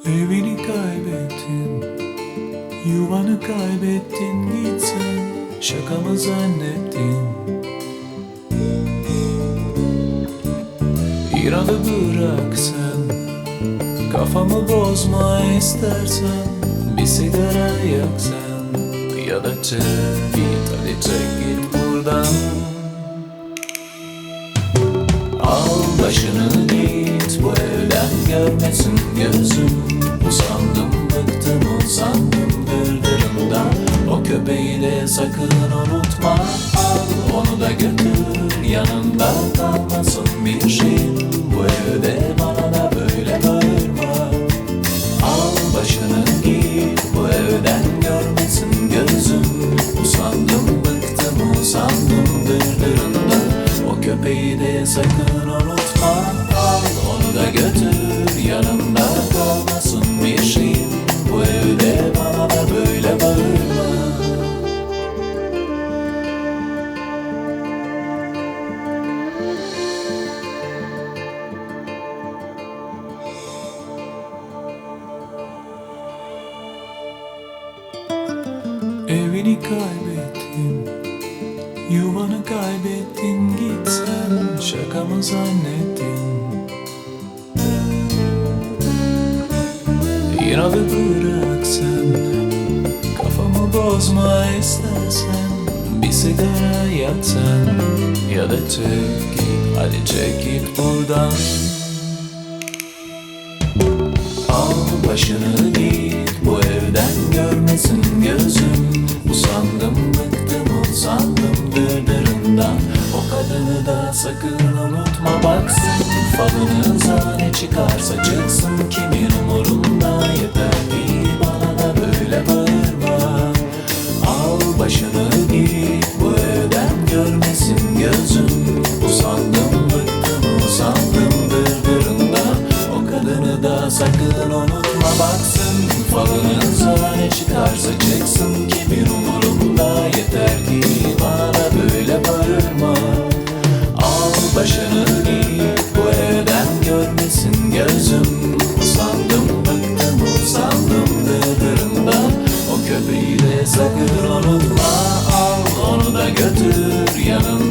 Evini kaybettin, yuvanı kaybettin, gitsen şaka mı zannettin? İnadı bırak sen, kafamı bozma istersen, bir sigara yak sen, ya da çek git, hadi çek git buradan. Al başını git, bu evden görmesin gözüm. Usandım, bıktım, usandım dırdırımdan. O köpeği de sakın unutma, al onu da götür, yanında kalmasın bir şey. Bu evde bana da böyle bağırma. Al başını git, bu evden görmesin gözüm. Usandım, bıktım, usandım dırdırımdan. O köpeği de sakın unutma, al onu da götür, yanımda kalmasın bir şey. Bu evde bana da böyle bağırma. Evini kaybettin, yuvanı kaybettin, gitsen şaka mı zannettin? İnadı bırak sen, kafamı bozma istersen, bir sigara yak sen, ya da çek git, hadi çek git buradan. Al başını git, bu evden görmesin gözüm. Usandım, bıktım, usandım dırdırından. O kadını da sakın unutma, baksın falınıza, ne çıkarsa çıksın, kimin umurunda, yeter ki bana da böyle bağırma. Al başını git, bu evden görmesin gözüm. Usandım, bıktım, usandım dırdırından. O kadını da sakın unutma, baksın falınıza, ne çıkarsa çıksın, kimin umurunda, yeter ki bana da böyle bağırma. Al başını git, bu evden görmesin gözüm. Usandım, bıktım, usandım dırdırından. O köpeği de sakın unutma, al onu da götür, yanına